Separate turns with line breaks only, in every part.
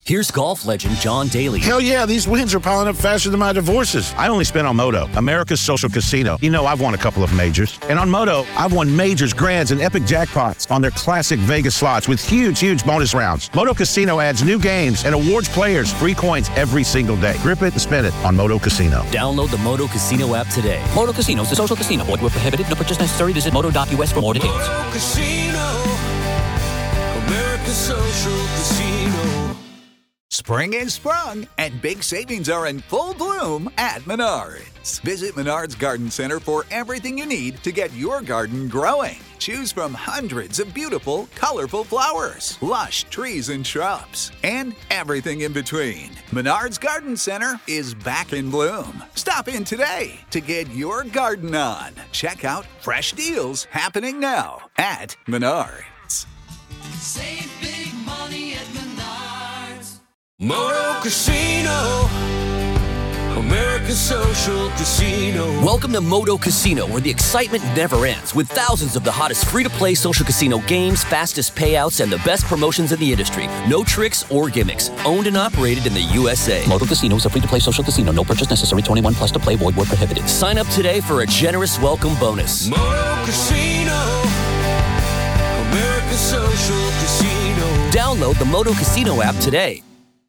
Here's golf legend John Daly.
Hell yeah, these wins are piling up faster than my divorces. I only spent on Moto, America's social casino. You know, I've won a couple of majors. And on Moto, I've won majors, grands, and epic jackpots on their classic Vegas slots with huge bonus rounds. Moto Casino adds new games and awards players free coins every single day. Grip it and spin it on Moto Casino.
Download the Moto Casino app today.
Moto Casino is a social casino. Void where prohibited. No purchase necessary. Visit moto.us for more details.
Moto Casino, America's social casino.
Spring is sprung, and big savings are in full bloom at Menards. Visit Menards Garden Center for everything you need to get your garden growing. Choose from hundreds of beautiful, colorful flowers, lush trees and shrubs, and everything in between. Menards Garden Center is back in bloom. Stop in today to get your garden on. Check out fresh deals happening now at Menards.
Save big money at Menards. Moto Casino, America's social casino.
Welcome to Moto Casino, where the excitement never ends, with thousands of the hottest free-to-play social casino games, fastest payouts, and the best promotions in the industry. No tricks or gimmicks. Owned and operated in the USA.
Moto Casino is a free-to-play social casino. No purchase necessary. 21 plus to play. Void where prohibited.
Sign up today for a generous welcome bonus.
Moto Casino, America's social casino.
Download the Moto Casino app today.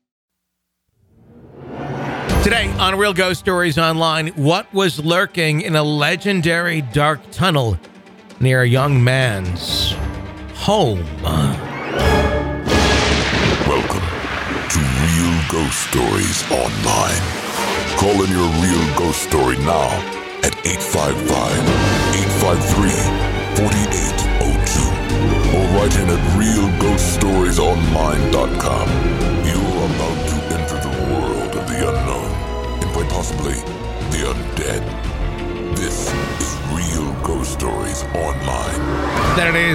Today on Real Ghost Stories Online, what was lurking in a legendary dark tunnel near a young man's home?
Welcome to Real Ghost Stories Online. Call in your real ghost story now at 855-853-4802 or write in at realghoststoriesonline.com. You're about to enter the world of the unknown. Quite possibly the undead. This is Real Ghost Stories Online.
That it is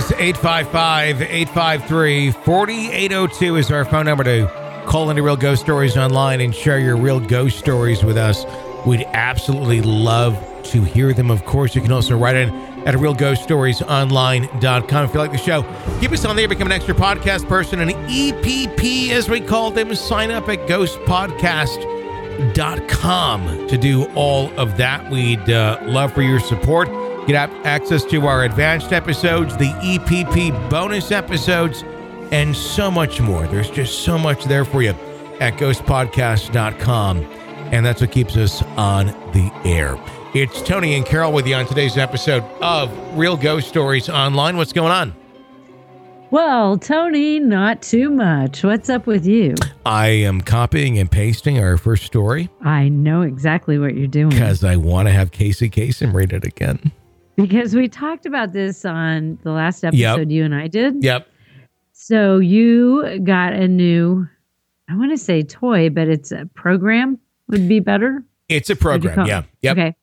855-853-4802 is our phone number to call into Real Ghost Stories Online and share your real ghost stories with us. We'd absolutely love to hear them. Of course, you can also write in at realghoststoriesonline.com. If you like the show, keep us on there, become an extra podcast person, an EPP as we call them. Sign up at ghostpodcast.com to do all of that. We'd love for your support. Get access to our advanced episodes, the EPP bonus episodes, and so much more. There's just so much there for you at ghostpodcast.com, and that's what keeps us on the air. It's Tony and Carol with you on today's episode of Real Ghost Stories Online. What's going on?
Well, Tony, not too much. What's up with you?
I am copying and pasting our first story.
I know exactly what you're doing.
Because I want to have Casey Kasem read it again.
Because we talked about this on the last episode you and I did.
Yep.
So you got a new, I want to say toy, but it's a program would be better.
It's a program, yeah. Yep.
Okay.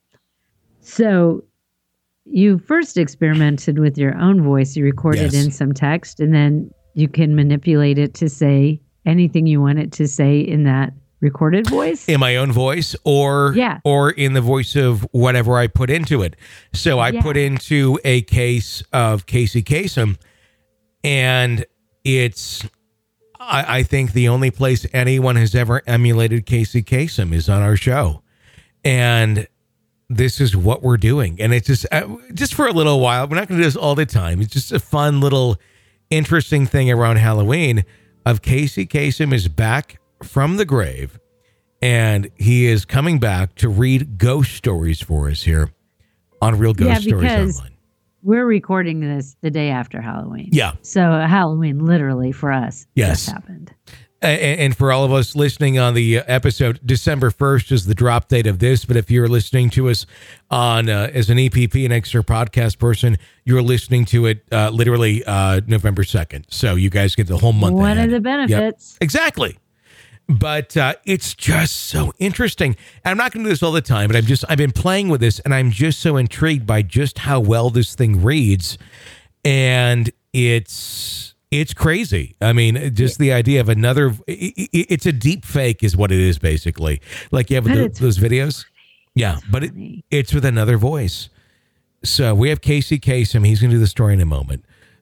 So you first experimented with your own voice. You recorded in some text, and then you can manipulate it to say anything you want it to say in that recorded voice.
In my own voice or in the voice of whatever I put into it. So I put into a case of Casey Kasem, and it's, I think, the only place anyone has ever emulated Casey Kasem is on our show. And this is what we're doing. And it's just for a little while. We're not going to do this all the time. It's just a fun little interesting thing around Halloween of Casey Kasem is back from the grave, and he is coming back to read ghost stories for us here on Real Ghost Stories Online.
We're recording this the day after Halloween.
Yeah.
So Halloween literally for us just happened.
And for all of us listening on the episode, December 1st is the drop date of this. But if you're listening to us on as an EPP, an extra podcast person, you're listening to it literally November 2nd. So you guys get the whole month
One
ahead.
of the benefits.
Yep. Exactly. But it's just so interesting. And I'm not going to do this all the time, but I've been playing with this, and I'm just so intrigued by just how well this thing reads. And it's crazy. I mean, just the idea of another, it's a deep fake is what it is, basically. Like you have those videos. Yeah, but it's with another voice. So we have Casey Kasem. He's going to do the story in a moment.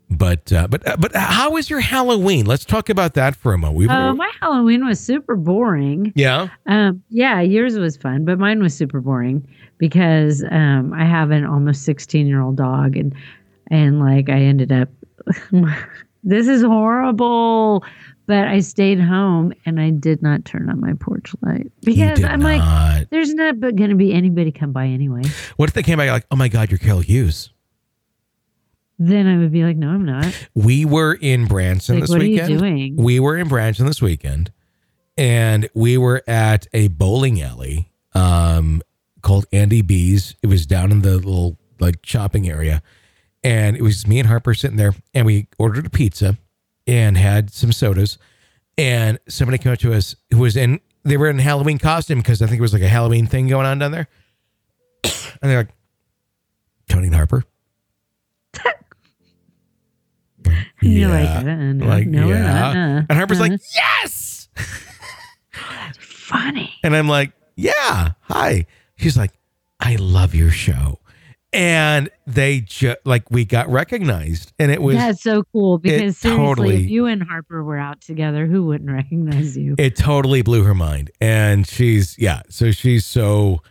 But how was your Halloween? Let's talk about that for a moment.
My Halloween was super boring.
Yeah.
Yeah, yours was fun, but mine was super boring because I have an almost 16-year-old dog, and like I ended up. This is horrible. But I stayed home and I did not turn on my porch light because I'm like, there's not going to be anybody come by anyway.
What if they came by like, oh my God, you're Carol Hughes?
Then I would be like, no, I'm not.
We were in Branson this weekend.
What are you doing?
We were in Branson this weekend, and we were at a bowling alley called Andy B's. It was down in the little like shopping area, and it was me and Harper sitting there, and we ordered a pizza and had some sodas, and somebody came up to us who was they were in Halloween costume because I think it was like a Halloween thing going on down there. And they're like, Tony and Harper.
You're like, no,
yeah. And Harper's like, yes.
That's funny.
And I'm like, yeah, hi. She's like, I love your show. And they we got recognized, and it was
that's so cool because seriously, if you and Harper were out together, who wouldn't recognize you?
It totally blew her mind, and she's so.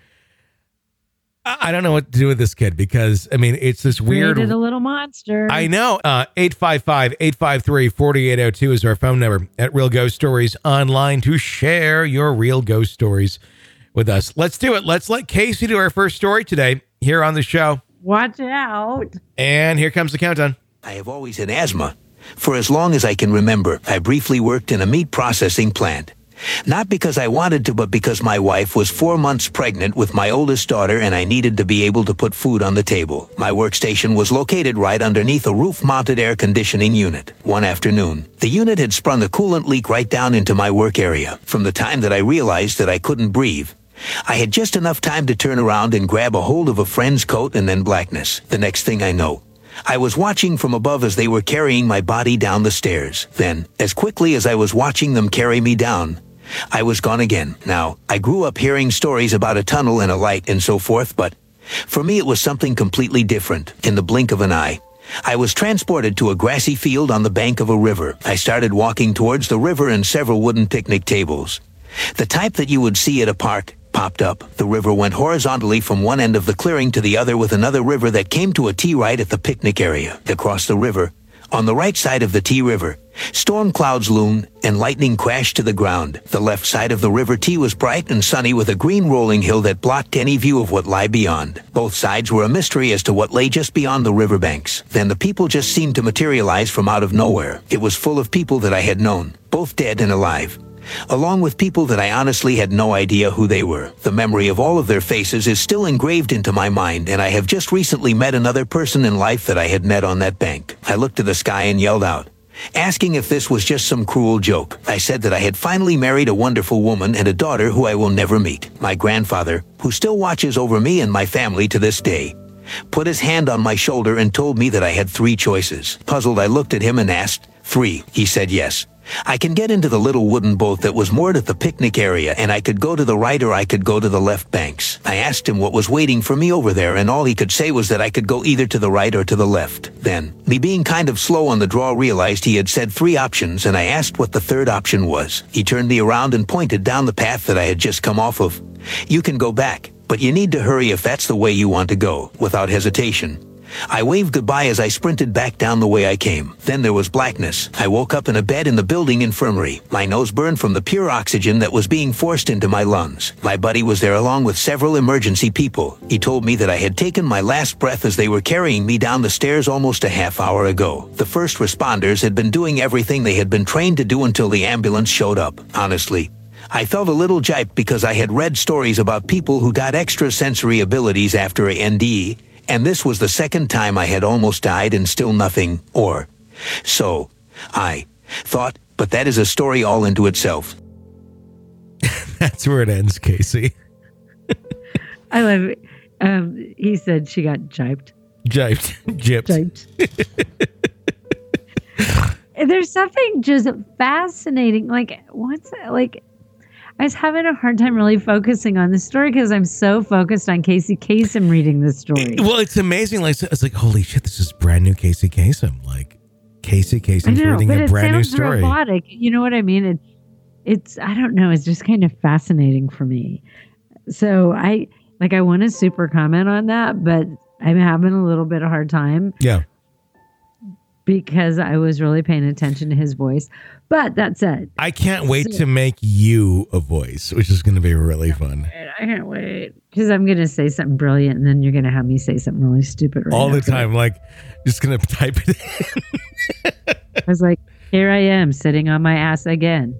I don't know what to do with this kid because I mean it's this weird
a little monster.
I know. 855-853-4802 is our phone number at Real Ghost Stories Online to share your real ghost stories with us. Let's do it. Let's let Casey do our first story today here on the show.
Watch out.
And here comes the countdown.
I have always had asthma. For as long as I can remember, I briefly worked in a meat processing plant. Not because I wanted to, but because my wife was 4 months pregnant with my oldest daughter and I needed to be able to put food on the table. My workstation was located right underneath a roof-mounted air conditioning unit. One afternoon, the unit had sprung a coolant leak right down into my work area. From the time that I realized that I couldn't breathe, I had just enough time to turn around and grab a hold of a friend's coat and then blackness. The next thing I know, I was watching from above as they were carrying my body down the stairs. Then, as quickly as I was watching them carry me down, I was gone again. Now, I grew up hearing stories about a tunnel and a light and so forth, but for me it was something completely different. In the blink of an eye, I was transported to a grassy field on the bank of a river. I started walking towards the river and several wooden picnic tables, the type that you would see at a park, popped up. The river went horizontally from one end of the clearing to the other with another river that came to a T right at the picnic area. Across the river, on the right side of the T River, storm clouds loomed and lightning crashed to the ground. The left side of the River T was bright and sunny with a green rolling hill that blocked any view of what lay beyond. Both sides were a mystery as to what lay just beyond the riverbanks. Then the people just seemed to materialize from out of nowhere. It was full of people that I had known, both dead and alive, along with people that I honestly had no idea who they were. The memory of all of their faces is still engraved into my mind, and I have just recently met another person in life that I had met on that bank. I looked to the sky and yelled out, asking if this was just some cruel joke. I said that I had finally married a wonderful woman and a daughter who I will never meet. My grandfather, who still watches over me and my family to this day, put his hand on my shoulder and told me that I had 3 choices. Puzzled, I looked at him and asked, 3? He said yes. I can get into the little wooden boat that was moored at the picnic area, and I could go to the right or I could go to the left banks. I asked him what was waiting for me over there, and all he could say was that I could go either to the right or to the left. Then, me being kind of slow on the draw, realized he had said 3 options, and I asked what the third option was. He turned me around and pointed down the path that I had just come off of. You can go back, but you need to hurry if that's the way you want to go. Without hesitation, I waved goodbye as I sprinted back down the way I came. Then there was blackness. I woke up in a bed in the building infirmary. My nose burned from the pure oxygen that was being forced into my lungs. My buddy was there along with several emergency people. He told me that I had taken my last breath as they were carrying me down the stairs almost a half hour ago. The first responders had been doing everything they had been trained to do until the ambulance showed up. Honestly, I felt a little jiped because I had read stories about people who got extrasensory abilities after a NDE, and this was the second time I had almost died and still nothing, or so I thought, but that is a story all into itself.
That's where it ends, Casey.
I love it. He said she got jiped.
Gypped.
There's something just fascinating. I was having a hard time really focusing on this story because I'm so focused on Casey Kasem reading this story.
Well, it's amazing. It's like, holy shit, this is brand new Casey Kasem. Casey Kasem's reading a brand new story.
Robotic. You know what I mean? It's I don't know. It's just kind of fascinating for me. So I want to super comment on that, but I'm having a little bit of hard time.
Yeah.
Because I was really paying attention to his voice. But that said,
I can't wait to make you a voice, which is going to be really fun.
I can't wait. Because I'm going to say something brilliant, and then you're going to have me say something really stupid
all the time. Like, just going to type it in.
I was like, here I am sitting on my ass again.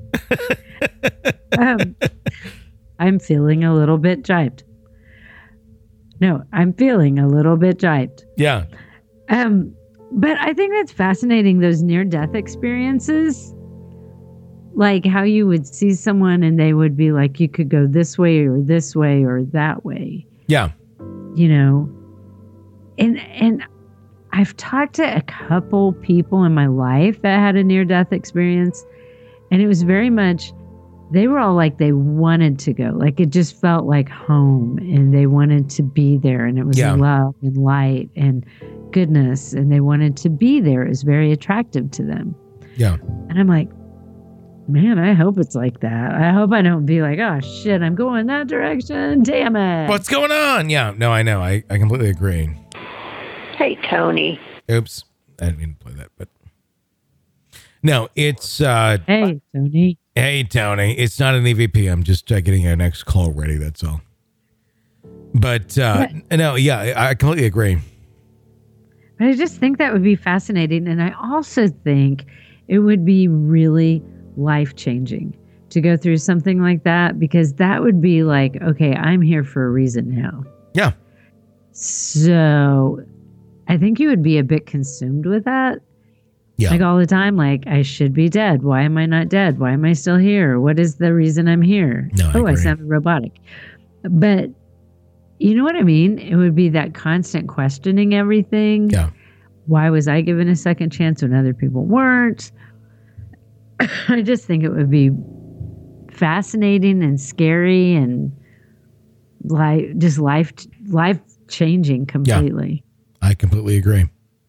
I'm feeling a little bit jiped. No, I'm feeling a little bit jiped.
Yeah.
But I think that's fascinating, those near-death experiences. Like how you would see someone and they would be like, you could go this way or that way.
Yeah.
You know? And I've talked to a couple people in my life that had a near-death experience. And it was very much, they were all like they wanted to go. Like it just felt like home and they wanted to be there. And it was love and light and goodness. And they wanted to be there. It was very attractive to them.
Yeah.
And I'm like, man, I hope it's like that. I hope I don't be like, oh shit, I'm going that direction. Damn it.
What's going on? Yeah. No, I know. I completely agree.
Hey, Tony.
Oops. I didn't mean to play that, but no, it's
hey, Tony.
Hey, Tony. It's not an EVP. I'm just getting our next call ready. That's all. But no, yeah, I completely agree.
But I just think that would be fascinating. And I also think it would be really life-changing to go through something like that, because that would be like, okay, I'm here for a reason now.
Yeah.
So I think you would be a bit consumed with that.
Yeah.
Like all the time, like, I should be dead. Why am I not dead? Why am I still here? What is the reason I'm here?
No,
I sounded robotic. But you know what I mean? It would be that constant questioning everything.
Yeah.
Why was I given a second chance when other people weren't? I just think it would be fascinating and scary and just life changing completely.
Yeah, I completely agree.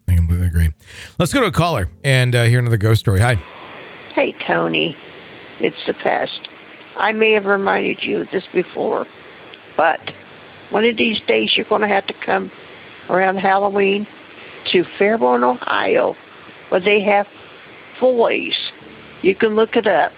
Let's go to a caller and hear another ghost story. Hi.
Hey, Tony. It's the pest. I may have reminded you of this before, but one of these days you're going to have to come around Halloween to Fairborn, Ohio, where they have Foys. You can look it up.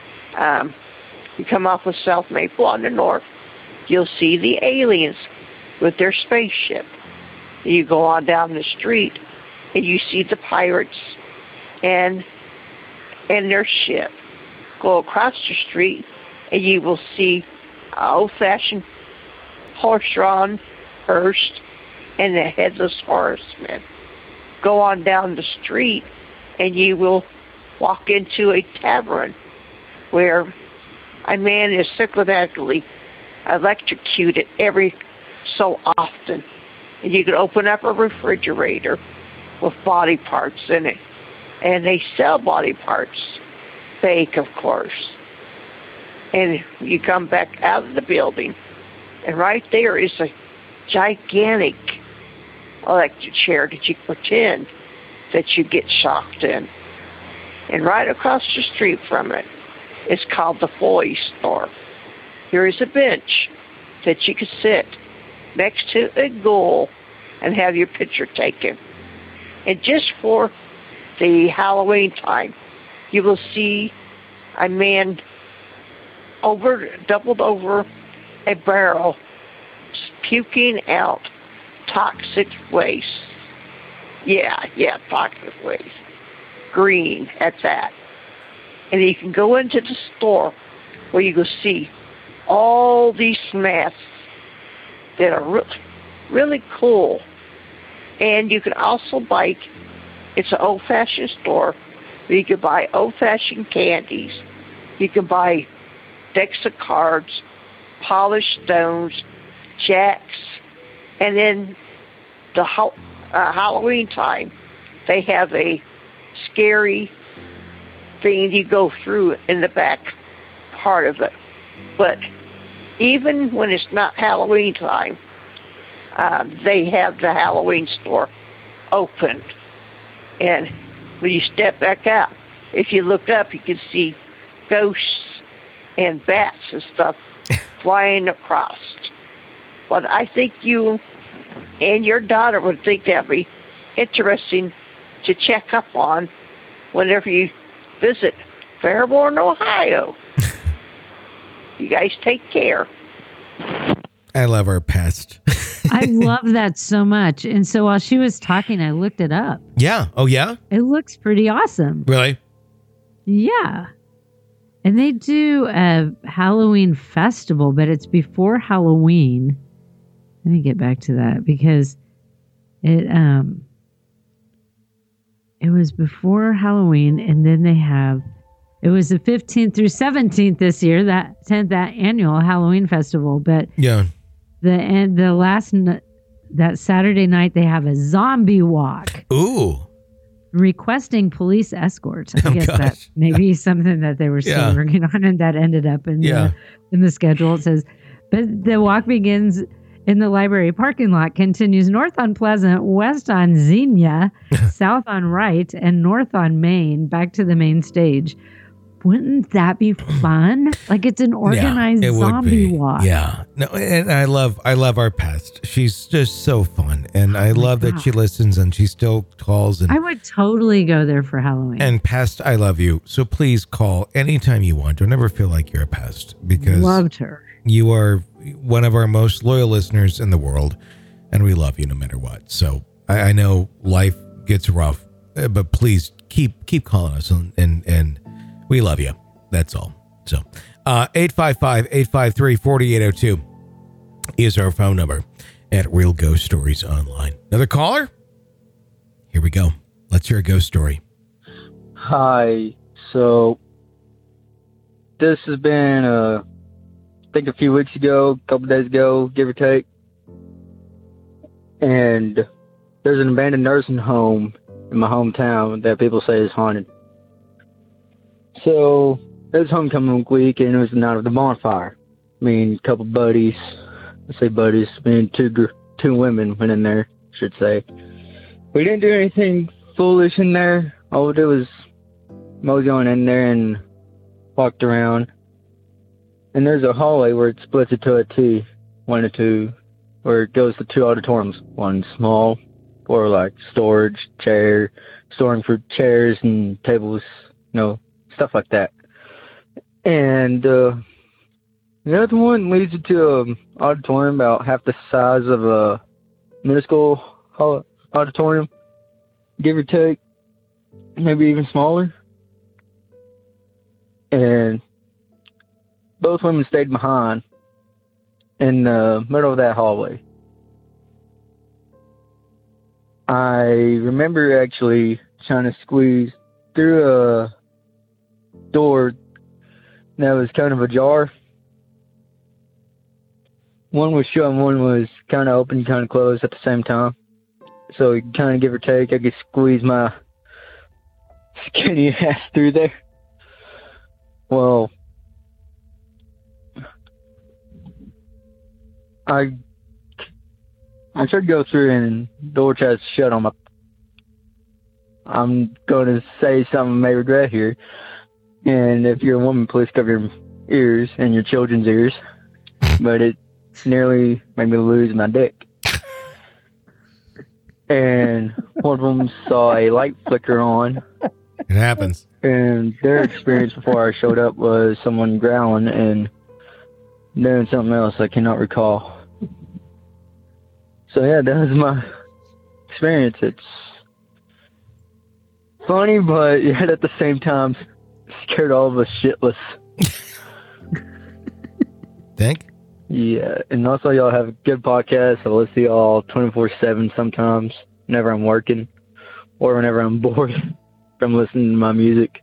You come off of South Maple on the north, you'll see the aliens with their spaceship. You go on down the street, and you see the pirates and their ship. Go across the street, and you will see old-fashioned horse-drawn hearse and the headless horseman. Go on down the street, and you will walk into a tavern where a man is systematically electrocuted every so often. And you can open up a refrigerator with body parts in it. And they sell body parts. Fake, of course. And you come back out of the building, and right there is a gigantic electric chair that you pretend that you get shocked in. And right across the street from it is called the Foy store. There is a bench that you can sit next to a ghoul and have your picture taken. And just for the Halloween time, you will see a man doubled over a barrel, puking out toxic waste. Yeah, toxic waste. Green at that. And you can go into the store where you can see all these masks that are really cool. And you can also buy, it's an old-fashioned store where you can buy old-fashioned candies. You can buy decks of cards, polished stones, jacks, and then the Halloween time, they have a scary thing you go through in the back part of it. But even when it's not Halloween time, they have the Halloween store open. And when you step back out. If you look up, you can see ghosts and bats and stuff flying across. But I think you and your daughter would think that'd be interesting to check up on whenever you visit Fairborn, Ohio. You guys take care.
I love our pest.
I love that so much. And so while she was talking, I looked it up.
Yeah. Oh, yeah?
It looks pretty awesome.
Really?
Yeah. And they do a Halloween festival, but it's before Halloween. Let me get back to that because it was before Halloween, and then it was the 15th through 17th this year, that annual Halloween festival. But
yeah,
that Saturday night they have a zombie walk.
Ooh.
Requesting police escorts. I guess that maybe something that they were still working on, and that ended up in the schedule. It says, but the walk begins in the library parking lot, continues north on Pleasant, west on Xenia, south on Wright, and north on Main, back to the main stage. Wouldn't that be fun? Like it's an organized zombie walk.
Yeah. No, and I love our pest. She's just so fun. And I love that she listens and she still calls. And
I would totally go there for Halloween.
And pest, I love you. So please call anytime you want. Don't ever feel like you're a pest because
loved her.
You are one of our most loyal listeners in the world, and we love you no matter what. So I know life gets rough, but please keep calling us and we love you. That's all. So 855-853-4802 is our phone number at Real Ghost Stories Online. Another caller? Here we go. Let's hear a ghost story.
Hi. So this has been, I think a few weeks ago, a couple days ago, give or take. And there's an abandoned nursing home in my hometown that people say is haunted. So it was homecoming week, and it was the night of the bonfire. Me and a couple buddies, I say buddies, me and two women went in there, I should say. We didn't do anything foolish in there. All we did was mosey on in there and walked around. And there's a hallway where it splits it to a T, one or two, where it goes to two auditoriums. One small for like storing for chairs and tables, stuff like that. And the other one leads you to an auditorium about half the size of a middle school auditorium, give or take, maybe even smaller. And both women stayed behind in the middle of that hallway. I remember actually trying to squeeze through a door that was kind of ajar. One was shut and one was kind of open, kind of closed at the same time. So kind of give or take, I could squeeze my skinny ass through there. Well, I tried to go through and the door tries to shut on my... I'm going to say something I may regret here. And if you're a woman, please cover your ears and your children's ears. But it nearly made me lose my dick. And one of them saw a light flicker on.
It happens.
And their experience before I showed up was someone growling and doing something else I cannot recall. So yeah, that was my experience. It's funny, but yet at the same time scared all of us shitless.
Think?
Yeah, and also y'all have a good podcast. I listen to y'all 24/7 sometimes, whenever I'm working or whenever I'm bored from listening to my music.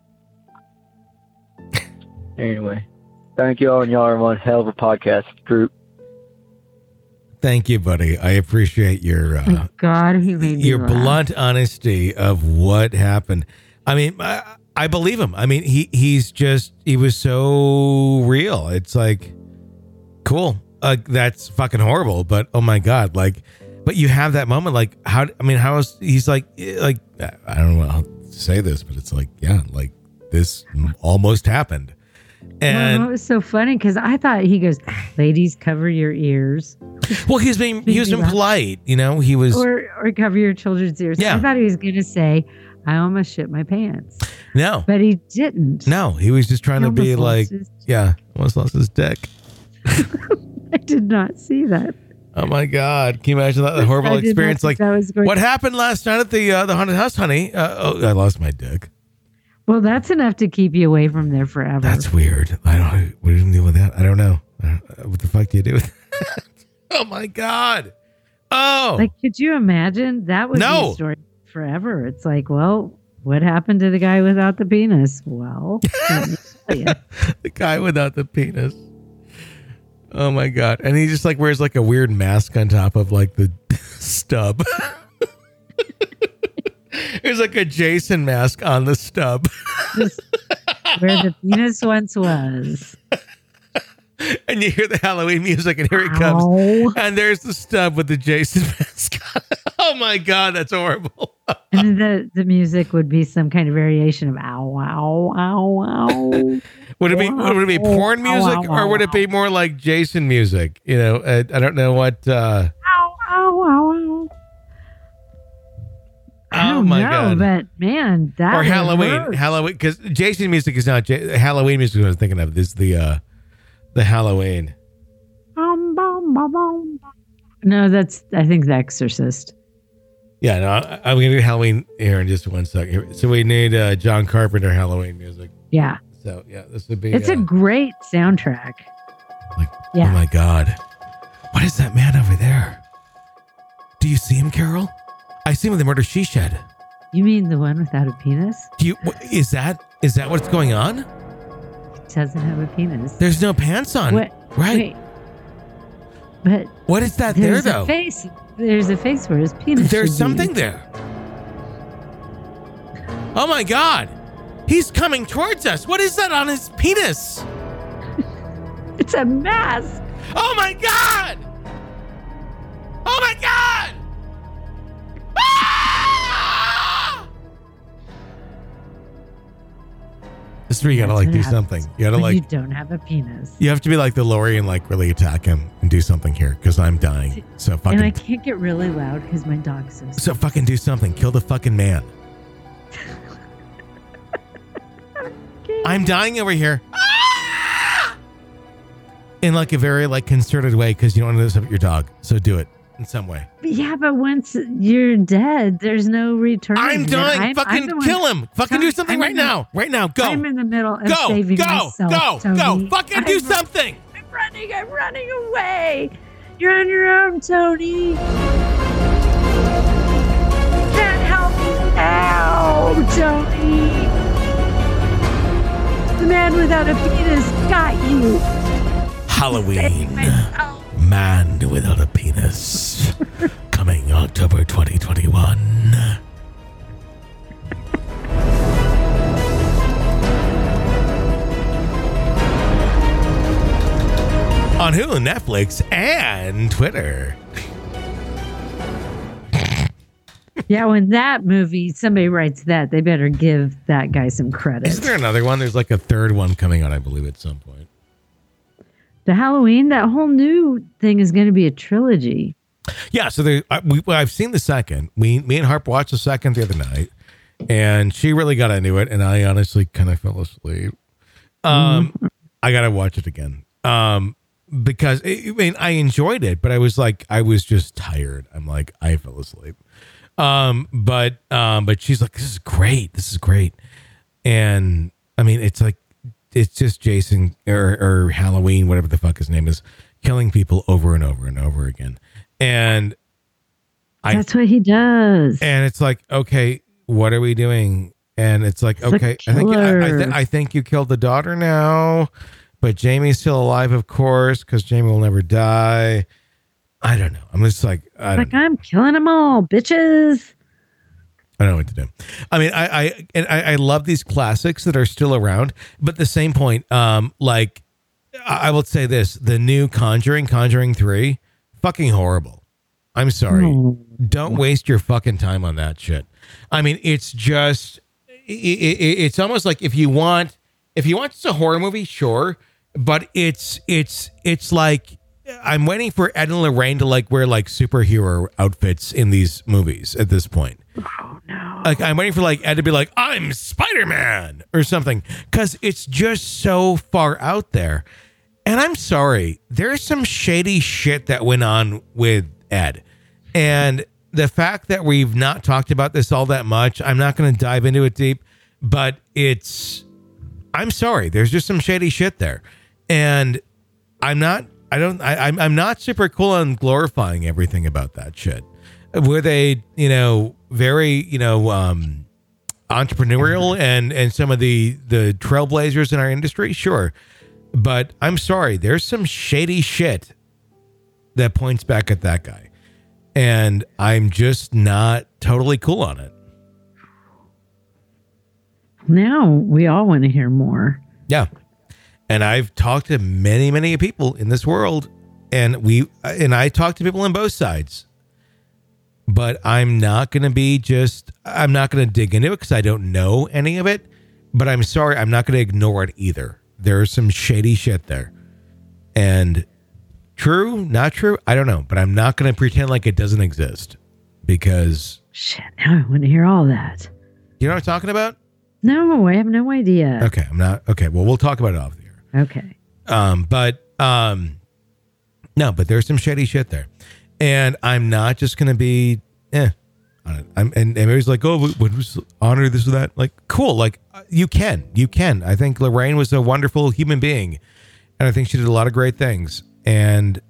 Anyway, thank y'all, and y'all are one hell of a podcast group.
Thank you, buddy. I appreciate your
God, he made me
your
laugh.
blunt honesty of what happened. I mean, I believe him. I mean, he was so real. It's like, cool. That's fucking horrible, but oh my God, but you have that moment, how is he's like, I don't know, to say this, but it's like, yeah, like this almost happened. And
it was so funny because I thought he goes, ladies, cover your ears.
Well, he was being polite, you know. He was
or cover your children's ears.
Yeah.
I thought he was going to say, I almost shit my pants.
No,
but he didn't.
No, he was just trying to be like, almost lost his dick.
I did not see that.
Oh my God! Can you imagine that horrible experience? Like, what happened last night at the haunted house, honey? I lost my dick.
Well, that's enough to keep you away from there forever.
That's weird. I don't. What do you do with that? I don't know. What the fuck do you do with that? Oh my God! Oh,
like, could you imagine? That would be a story forever. It's like, well, what happened to the guy without the penis? Well,
the guy without the penis. Oh my God. And he just like wears like a weird mask on top of like the stub. There's like a Jason mask on the stub.
Where the penis once was.
And you hear the Halloween music and here it comes. And there's the stub with the Jason mask on. Oh my God, that's horrible.
And the music would be some kind of variation of ow, ow, ow, ow.
Would it be porn music or would it be more like Jason music? You know, I don't know what.
Ow, ow, ow, ow.
Oh my God!
But man, that
or Halloween, because Jason music is not Halloween music. Is what I was thinking of is the Halloween.
No, I think The Exorcist.
Yeah, no, I'm gonna do Halloween here in just 1 second. So we need John Carpenter Halloween music.
Yeah.
So yeah, this would be.
It's a great soundtrack.
Oh my God, what is that man over there? Do you see him, Carol? I see him in the Murder She Shed.
You mean the one without a penis?
Is that what's going on?
He doesn't have a penis.
There's no pants on.
What?
Right.
Wait. But
what is that there though?
There's a face where his penis.
There's something there. Oh my God. He's coming towards us. What is that on his penis?
It's a mask.
Oh my God. Oh my God. Ah! This is where you gotta like do something. You gotta like.
You don't have a penis.
You have to be like the Lori and like really attack him and do something here because I'm dying. So fucking.
And I can't get really loud because my dog's so.
So fucking do something. Kill the fucking man. I'm dying over here. Ah! In like a very like concerted way because you don't want to upset your dog. So do it in some way.
Yeah, but once you're dead, there's no return.
I'm dying. Fucking kill him. Fucking do something right now. Right now. Go.
I'm in the middle of saving myself.
Go. Fucking do something.
I'm running away. You're on your own, Tony. Can't help me now, Tony. The man without a penis got you.
Halloween. Man Without a Penis. Coming October 2021. On Hulu, Netflix, and Twitter.
Yeah, when that movie, somebody writes that, they better give that guy some credit.
Isn't there another one? There's like a third one coming out, I believe, at some point.
The Halloween, that whole new thing is going to be a trilogy.
Yeah, so I've seen the second. Me and Harp watched the second the other night, and she really got into it, and I honestly kind of fell asleep. I got to watch it again because I enjoyed it, but I was just tired. I'm like, I fell asleep. But she's like, this is great, and I mean, it's just Jason or Halloween, whatever the fuck his name is, killing people over and over and over again. And
that's what he does.
And it's like, okay, what are we doing? And it's like, okay, I think you killed the daughter now, but Jamie's still alive, of course, because Jamie will never die. I don't know. I'm just like,
I'm killing them all, bitches.
I don't know what to do. I mean, I love these classics that are still around, but at the same point, like I will say this, the new Conjuring 3, fucking horrible. I'm sorry. Don't waste your fucking time on that shit. I mean, it's just, it's almost like if you want just a horror movie, sure, but it's like I'm waiting for Ed and Lorraine to like wear like superhero outfits in these movies at this point.
Oh no!
Like I'm waiting for like Ed to be like, I'm Spider-Man or something, because it's just so far out there. And I'm sorry, there's some shady shit that went on with Ed, and the fact that we've not talked about this all that much, I'm not going to dive into it deep, but I'm sorry, there's just some shady shit there, and I'm not super cool on glorifying everything about that shit. Were they, very, entrepreneurial and some of the trailblazers in our industry? Sure. But I'm sorry, there's some shady shit that points back at that guy. And I'm just not totally cool on it.
Now we all want to hear more.
Yeah. And I've talked to many, many people in this world, and I talk to people on both sides. But I'm not going to dig into it because I don't know any of it. But I'm sorry, I'm not going to ignore it either. There's some shady shit there. And true, not true, I don't know. But I'm not going to pretend like it doesn't exist because...
Shit, now I want to hear all that.
You know what I'm talking about?
No, I have no idea.
Okay, I'm not... Okay, well, we'll talk about it off the air.
Okay.
No, but there's some shady shit there. And I'm not just going to be... and everybody's like, oh, what was honor this or that? Like, cool. Like, you can. I think Lorraine was a wonderful human being, and I think she did a lot of great things, and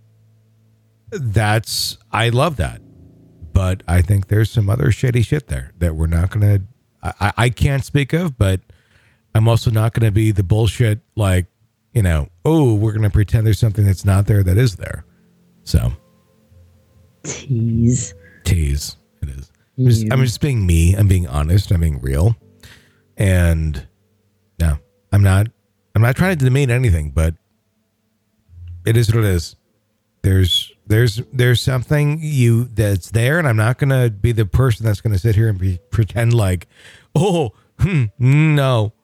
I love that. But I think there's some other shady shit there that we're not going to, I can't speak of, but I'm also not going to be the bullshit like, oh, we're going to pretend there's something that's not there that is there. So.
Tease.
It is. I'm just being me. I'm being honest. I'm being real. And no, I'm not trying to demean anything, but it is what it is. There's something that's there, and I'm not going to be the person that's going to sit here and pretend like, oh, no.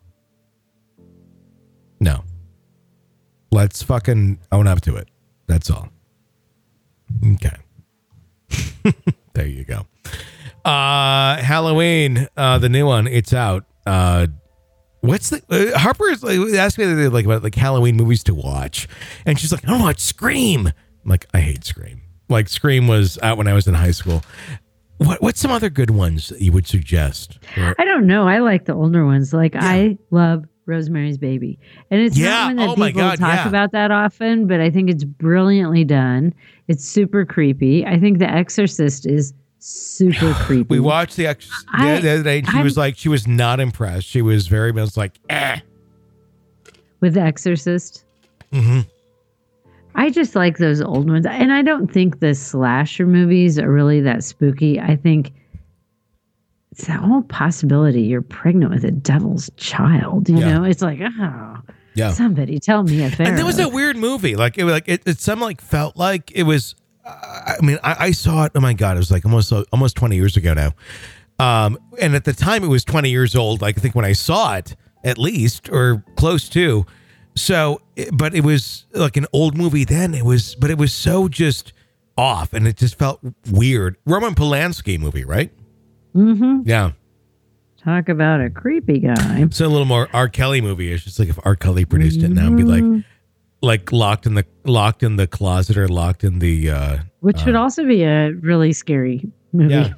Let's fucking own up to it. That's all. Okay. There you go. Halloween, the new one, it's out. What's the Harper's asked me like about like Halloween movies to watch, and she's like, I don't watch Scream. I'm like, I hate Scream. Like, Scream was out when I was in high school. What's some other good ones that you would suggest?
I don't know. I like the older ones. Like, yeah. I love Rosemary's Baby, and it's not one that people talk about that often, but I think it's brilliantly done. It's super creepy. I think The Exorcist is super creepy.
We watched The Exorcist the other day, and she was not impressed. She was very much like,
with The Exorcist.
Mm-hmm.
I just like those old ones, and I don't think the slasher movies are really that spooky. I think it's that whole possibility you're pregnant with a devil's child. You know, it's like, somebody tell me a pharaoh.
And there was a weird movie, it some like felt like it was. I saw it. Oh my god, it was like almost 20 years ago now. And at the time, it was 20 years old. Like, I think when I saw it, at least, or close to. So, but it was like an old movie then. It was so just off, and it just felt weird. Roman Polanski movie, right?
Mm-hmm.
Yeah.
Talk about a creepy guy.
It's a little more R. Kelly movie. It's just like if R. Kelly produced it now, it'd be like locked in the closet or locked in the.
Which would also be a really scary movie.
Yeah.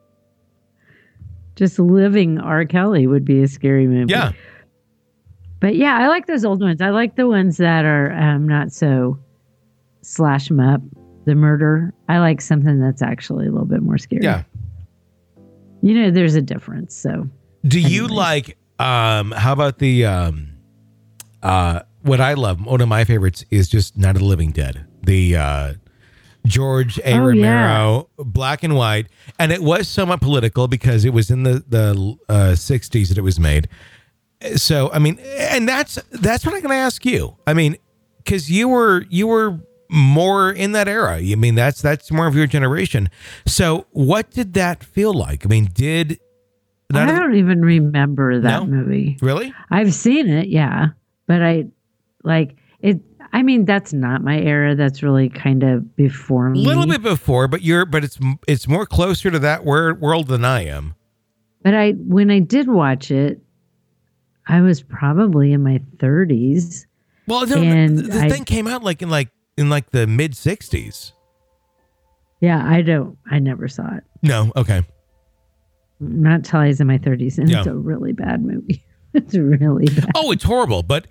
Just living R. Kelly would be a scary movie.
Yeah.
But yeah, I like those old ones. I like the ones that are not so slash 'em up, the murder. I like something that's actually a little bit more scary.
Yeah.
There's a difference. So
do you like, how about the, what I love, one of my favorites is just Night of the Living Dead. The, George A. Romero, black and white. And it was somewhat political because it was in the 60s that it was made. So, I mean, and that's what I'm going to ask you. I mean, because you were more in that era. I mean, that's more of your generation. So what did that feel like? I mean,
I don't even remember that movie.
Really?
I've seen it, yeah. But I like it. I mean, that's not my era. That's really kind of before me.
A little bit before, but it's more closer to that world than I am.
But when I did watch it, I was probably in my 30s.
Well, no, the thing came out in the mid 60s.
Yeah, I never saw it.
No, okay.
Not till I was in my 30s, and it's a really bad movie. It's really bad. Oh,
it's horrible, but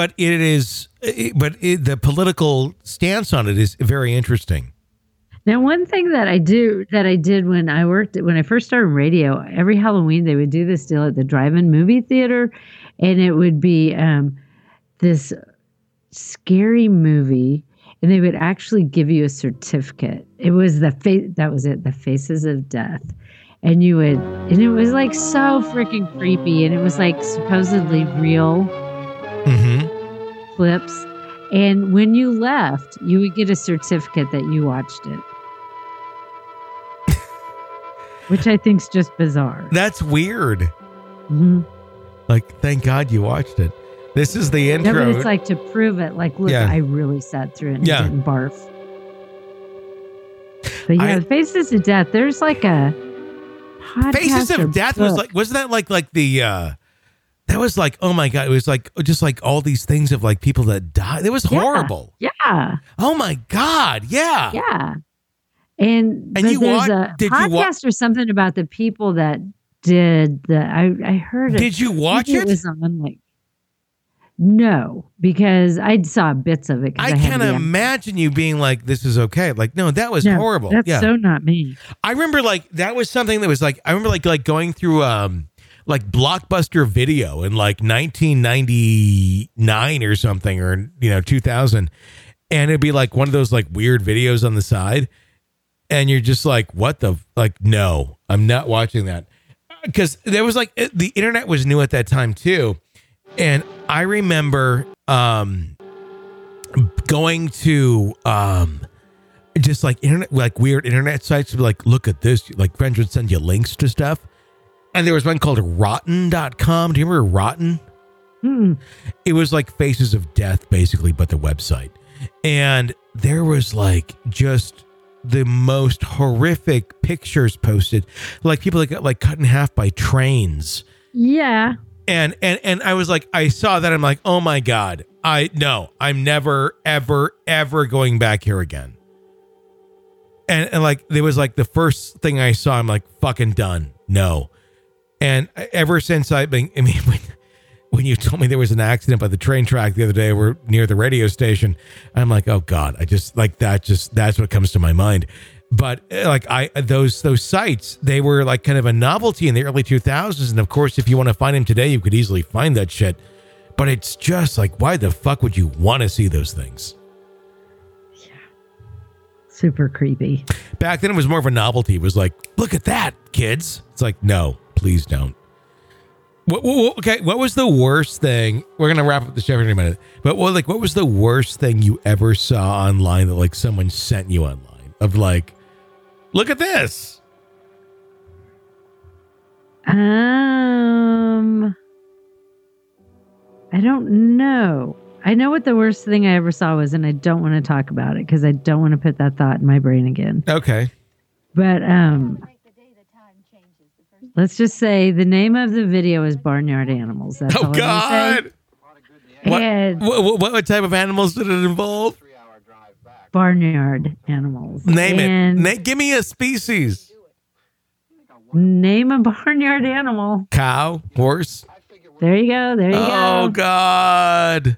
the political stance on it is very interesting.
Now, one thing that I did when I first started radio, every Halloween they would do this deal at the drive-in movie theater, and it would be this scary movie, and they would actually give you a certificate. It was the Faces of Death. And it was like so freaking creepy, and it was like supposedly real clips. And when you left, you would get a certificate that you watched it, which I think is just bizarre.
That's weird.
Mm-hmm.
Like, thank God you watched it. This is the intro.
No, but it's like to prove it. Like, look, I really sat through it and didn't barf. But yeah, Faces of Death. There's like a
Faces of Death wasn't that like the that was like, oh my God, it was like just like all these things of like people that died. It was horrible.
Yeah.
Oh my God. Yeah.
Yeah. And there's a podcast or something about the people that did I heard it.
Did you watch it?
It was on like no, because I saw bits of it.
I can't imagine you being like, this is okay. Like, no, that was horrible.
That's so not me.
I remember like, that was something that was like, I remember like going through like Blockbuster Video in like 1999 or something, or 2000. And it'd be like one of those like weird videos on the side. And you're just like, what the, like, no, I'm not watching that. Because there was like, the internet was new at that time too. And I remember going to just like internet, like weird internet sites to be like, look at this. Like friends would send you links to stuff. And there was one called Rotten.com. Do you remember Rotten? It was like Faces of Death, basically, but the website. And there was like just the most horrific pictures posted. Like people that got like cut in half by trains.
Yeah.
And I was like, I saw that. I'm like, oh my God. I'm never, ever, ever going back here again. And like, there was like the first thing I saw, I'm like, fucking done. No. And ever since when you told me there was an accident by the train track the other day, we're near the radio station. I'm like, oh God, I just like that. That's what comes to my mind. But like those sites, they were like kind of a novelty in the early 2000s. And of course, if you want to find them today, you could easily find that shit. But it's just like, why the fuck would you want to see those things?
Yeah. Super creepy.
Back then it was more of a novelty. It was like, look at that, kids. It's like, no, please don't. Okay, what was the worst thing? We're going to wrap up the show in a minute. But what was the worst thing you ever saw online that like someone sent you online? Of like, look at this.
I don't know. I know what the worst thing I ever saw was, and I don't want to talk about it because I don't want to put that thought in my brain again.
Okay.
But let's just say the name of the video is Barnyard Animals. That's all
God. What type of animals did it involve?
Barnyard animals.
Name it. Give me a species.
Name a barnyard animal.
Cow, horse.
There you go.
Oh God.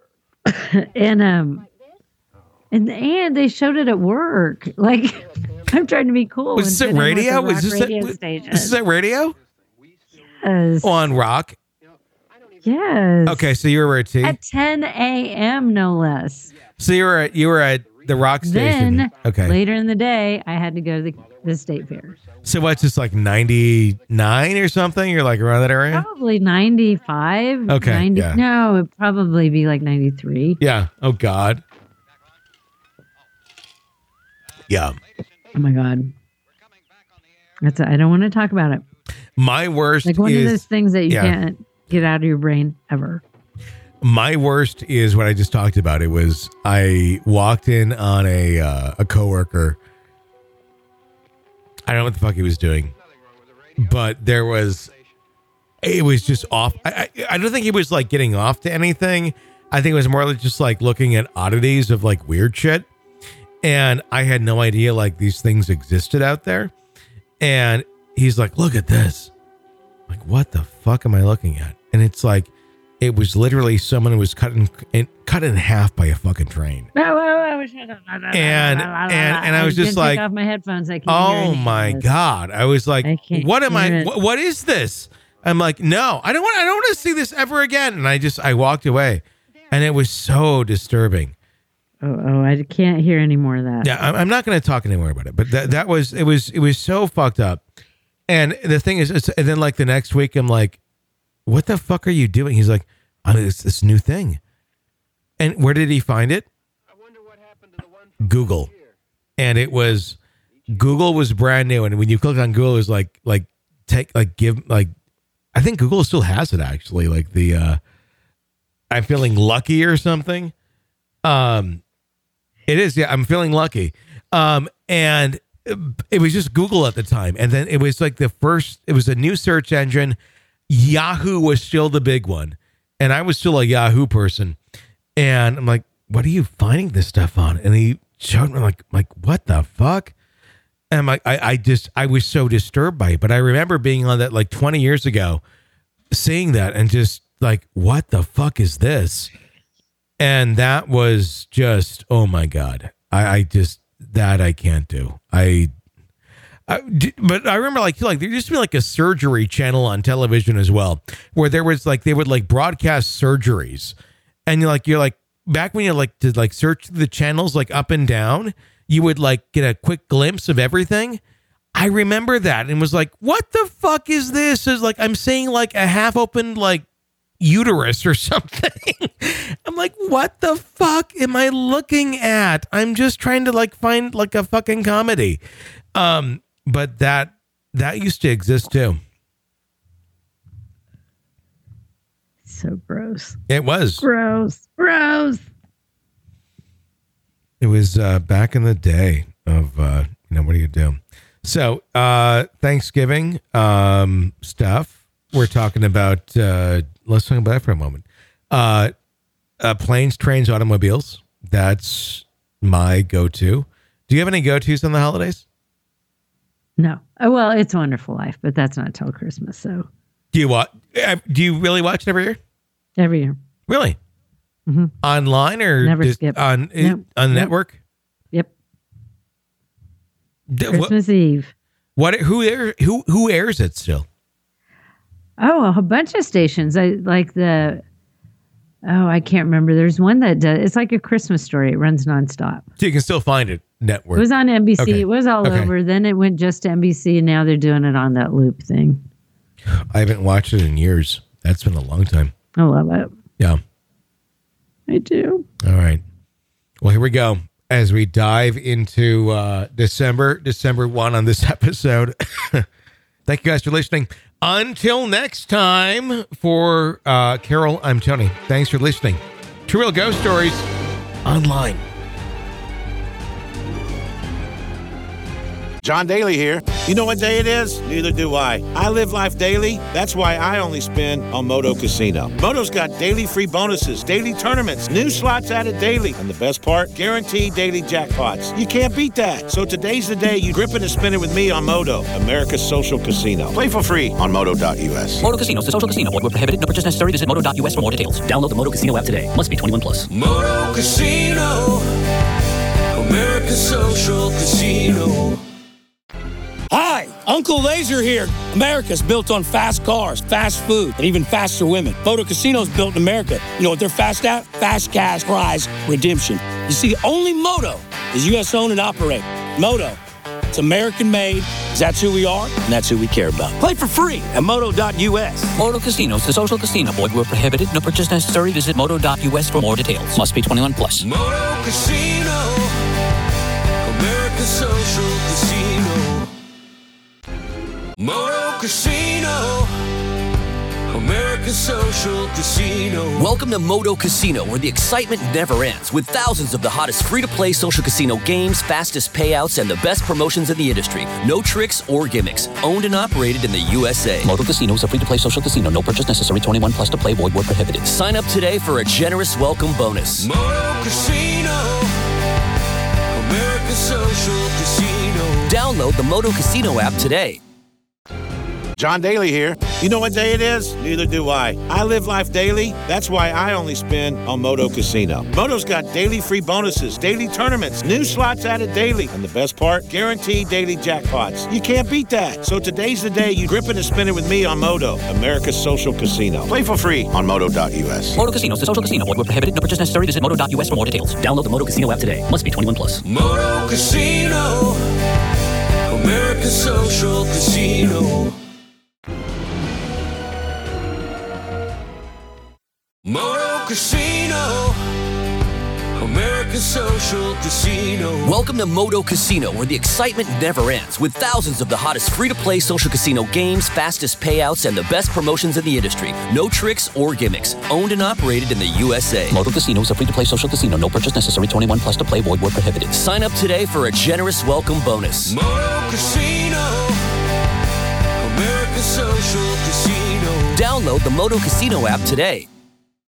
and they showed it at work. Like I'm trying to be cool.
Was this at radio? Was this at radio?
Yes.
On Rock.
Yes.
Okay, so you were at
10 a.m. no less.
So you were at the Rock station.
Then,
okay.
Later in the day, I had to go to the state fair.
So what's this, like 99 or something? You're like around that area?
Probably 95.
Okay.
90,
yeah.
No, it'd probably be like 93.
Yeah. Oh, God. Yeah.
Oh, my God. I don't want to talk about it.
My worst
like one of those things that you can't get out of your brain ever.
My worst is what I just talked about. It was I walked in on a coworker. I don't know what the fuck he was doing, but it was just off. I don't think he was like getting off to anything. I think it was more like just like looking at oddities of like weird shit. And I had no idea like these things existed out there. And he's like, look at this. I'm like, what the fuck am I looking at? And it's like, it was literally someone who was cut in half by a fucking train. And I was just like,
take off my headphones. I can't
oh my God. I was like, what is this? I'm like, no, I don't want to see this ever again. And I walked away, and it was so disturbing.
Oh, I can't hear any more of that.
Yeah. I'm not going to talk anymore about it, but it was so fucked up. And the thing is, and then like the next week, I'm like, what the fuck are you doing? He's like, it's this new thing. And where did he find it? I wonder what happened to the one from Google. And Google was brand new. And when you click on Google, it was I think Google still has it actually. Like I'm feeling lucky or something. It is. Yeah. I'm feeling lucky. And it was just Google at the time. And then it was like it was a new search engine. Yahoo was still the big one. And I was still a Yahoo person. And I'm like, what are you finding this stuff on? And he showed me like, what the fuck? And I'm like, I was so disturbed by it. But I remember being on that like 20 years ago, seeing that and just like, what the fuck is this? And that was just, oh my God. I can't do. But I remember like there used to be like a surgery channel on television as well, where there was like, they would like broadcast surgeries, and you're like back when you like to like search the channels like up and down, you would like get a quick glimpse of everything. I remember that and was like, what the fuck is this? Is like, I'm seeing like a half open like uterus or something. I'm like, what the fuck am I looking at? I'm just trying to like find like a fucking comedy. But that used to exist too.
So gross.
It was
gross.
It was back in the day of what do you do? So Thanksgiving stuff. We're talking about. Let's talk about that for a moment. Planes, trains, automobiles. That's my go-to. Do you have any go-tos on the holidays?
No. Oh, well, It's a Wonderful Life, but that's not till Christmas. So,
do you really watch it every year?
Every year.
Really?
Mm-hmm.
Online or
never skip
on the network?
Yep. Christmas Eve.
Who airs it still?
Oh, a bunch of stations. I can't remember. There's one that does. It's like A Christmas Story. It runs nonstop.
So you can still find it. Network.
It was on NBC. Okay. It was all over. Then it went just to NBC, and now they're doing it on that loop thing.
I haven't watched it in years. That's been a long time.
I love it.
Yeah.
I do.
All right. Well, here we go. As we dive into December 1 on this episode. Thank you guys for listening. Until next time, for Carol, I'm Tony. Thanks for listening. True Real Ghost Stories online.
John Daly here. You know what day it is? Neither do I. I live life daily. That's why I only spin on Moto Casino. Moto's got daily free bonuses, daily tournaments, new slots added daily. And the best part? Guaranteed daily jackpots. You can't beat that. So today's the day you grip it and spin it with me on Moto, America's social casino. Play for free on Moto.us.
Moto Casino is the social casino. Void where prohibited. No purchase necessary. Visit Moto.us for more details. Download the Moto Casino app today. Must be 21 plus.
Moto Casino, America's social casino.
Hi, Uncle Laser here. America's built on fast cars, fast food, and even faster women. Moto Casino's built in America. You know what they're fast at? Fast cash prize redemption. You see, only Moto is U.S. owned and operated. Moto, it's American made, because that's who we are, and that's who we care about. Play for free at Moto.us.
Moto Casino is the social casino. Void where prohibited. No purchase necessary. Visit Moto.us for more details. Must be 21 plus.
Moto Casino, America's social casino. Moto Casino. America's Social Casino.
Welcome to Moto Casino, where the excitement never ends, with thousands of the hottest free-to-play social casino games, fastest payouts, and the best promotions in the industry. No tricks or gimmicks. Owned and operated in the USA.
Moto Casino is a free-to-play social casino. No purchase necessary. 21 plus to play. Void where prohibited.
Sign up today for a generous welcome bonus.
Moto Casino. America's Social Casino.
Download the Moto Casino app today.
John Daly here. You know what day it is? Neither do I. I live life daily. That's why I only spin on Moto Casino. Moto's got daily free bonuses, daily tournaments, new slots added daily, and the best part, guaranteed daily jackpots. You can't beat that. So today's the day you grip it and spin it with me on Moto, America's Social Casino. Play for free on Moto.us.
Moto Casino is a social casino. Void where prohibited. No purchase necessary. Visit Moto.us for more details.
Download the Moto Casino app today. Must be 21 plus.
Moto Casino. America's Social Casino. Moto Casino. America's Social Casino.
Welcome to Moto Casino, where the excitement never ends, with thousands of the hottest free-to-play social casino games, fastest payouts, and the best promotions in the industry. No tricks or gimmicks. Owned and operated in the USA.
Moto Casino is a free-to-play social casino. No purchase necessary. 21 plus to play. Void where prohibited.
Sign up today for a generous welcome bonus.
Moto Casino. America's Social Casino.
Download the Moto Casino app today.